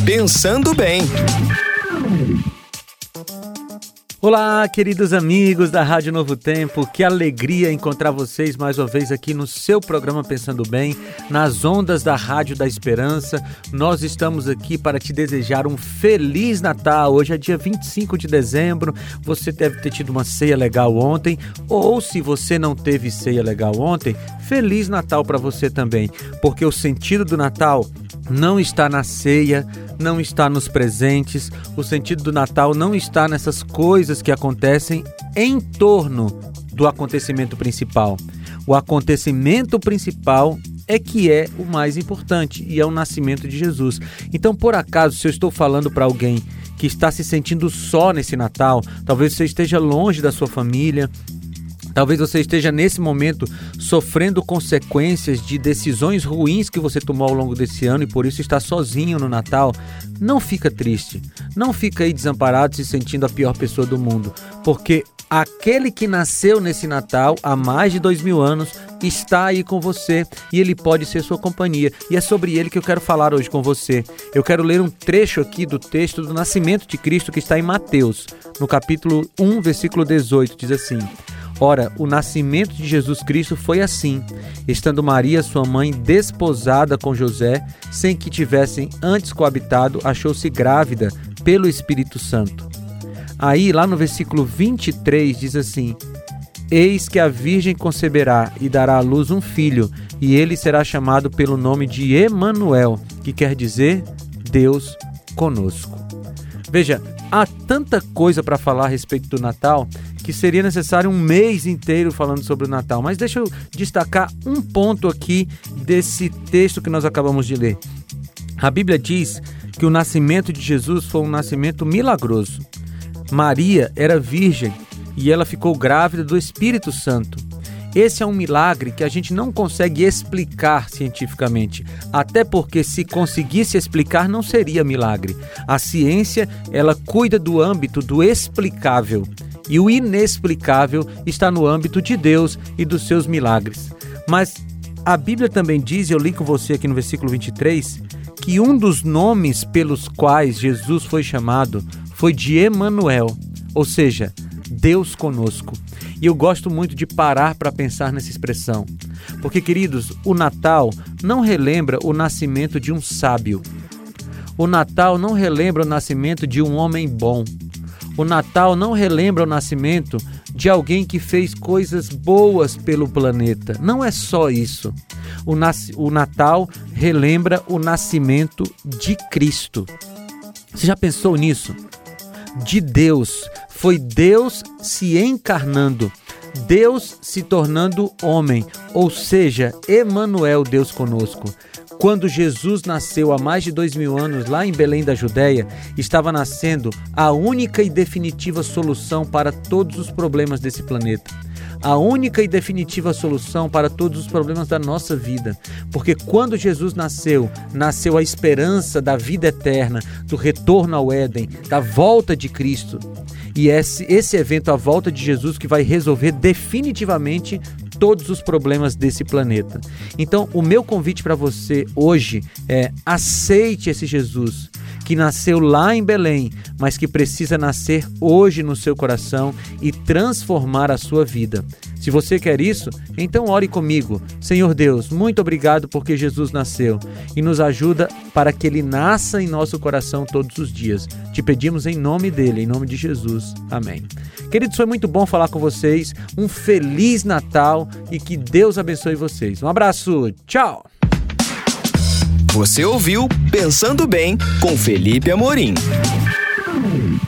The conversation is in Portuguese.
Pensando Bem. Olá, queridos amigos da Rádio Novo Tempo, que alegria encontrar vocês mais uma vez aqui no seu programa Pensando Bem, nas ondas da Rádio da Esperança. Nós estamos aqui para te desejar um Feliz Natal. Hoje é dia 25 de dezembro, você deve ter tido uma ceia legal ontem, ou se você não teve ceia legal ontem, Feliz Natal para você também, porque o sentido do Natal não está na ceia, não está nos presentes. O sentido do Natal não está nessas coisas que acontecem em torno do acontecimento principal. O acontecimento principal é que é o mais importante e é o nascimento de Jesus. Então, por acaso, se eu estou falando para alguém que está se sentindo só nesse Natal, talvez você esteja longe da sua família, talvez você esteja nesse momento sofrendo consequências de decisões ruins que você tomou ao longo desse ano e por isso está sozinho no Natal. Não fica triste, não fica aí desamparado se sentindo a pior pessoa do mundo, porque aquele que nasceu nesse Natal há mais de 2000 anos está aí com você e ele pode ser sua companhia. E é sobre ele que eu quero falar hoje com você. Eu quero ler um trecho aqui do texto do nascimento de Cristo que está em Mateus, no capítulo 1, versículo 18, diz assim: Ora, o nascimento de Jesus Cristo foi assim, estando Maria, sua mãe, desposada com José, sem que tivessem antes coabitado, achou-se grávida pelo Espírito Santo. Aí, lá no versículo 23, diz assim: Eis que a Virgem conceberá e dará à luz um filho, e ele será chamado pelo nome de Emanuel, que quer dizer Deus conosco. Veja, há tanta coisa para falar a respeito do Natal que seria necessário um mês inteiro falando sobre o Natal. Mas deixa eu destacar um ponto aqui desse texto que nós acabamos de ler. A Bíblia diz que o nascimento de Jesus foi um nascimento milagroso. Maria era virgem e ela ficou grávida do Espírito Santo. Esse é um milagre que a gente não consegue explicar cientificamente, até porque se conseguisse explicar não seria milagre. A ciência, ela cuida do âmbito do explicável. E o inexplicável está no âmbito de Deus e dos seus milagres. Mas a Bíblia também diz, eu li com você aqui no versículo 23, que um dos nomes pelos quais Jesus foi chamado foi de Emanuel, ou seja, Deus conosco. E eu gosto muito de parar para pensar nessa expressão, porque, queridos, o Natal não relembra o nascimento de um sábio. O Natal não relembra o nascimento de um homem bom. O Natal não relembra o nascimento de alguém que fez coisas boas pelo planeta. Não é só isso. O Natal relembra o nascimento de Cristo. Você já pensou nisso? De Deus. Foi Deus se encarnando. Deus se tornando homem. Ou seja, Emanuel, Deus conosco. Quando Jesus nasceu há mais de 2000 anos lá em Belém da Judéia, estava nascendo a única e definitiva solução para todos os problemas desse planeta. A única e definitiva solução para todos os problemas da nossa vida. Porque quando Jesus nasceu a esperança da vida eterna, do retorno ao Éden, da volta de Cristo. E esse evento, a volta de Jesus, que vai resolver definitivamente todos os problemas desse planeta. Então, o meu convite para você hoje é: aceite esse Jesus que nasceu lá em Belém, mas que precisa nascer hoje no seu coração e transformar a sua vida. Se você quer isso, então ore comigo. Senhor Deus, muito obrigado porque Jesus nasceu e nos ajuda para que Ele nasça em nosso coração todos os dias. Te pedimos em nome dEle, em nome de Jesus. Amém. Queridos, foi muito bom falar com vocês. Um Feliz Natal e que Deus abençoe vocês. Um abraço. Tchau. Você ouviu Pensando Bem com Felipe Amorim.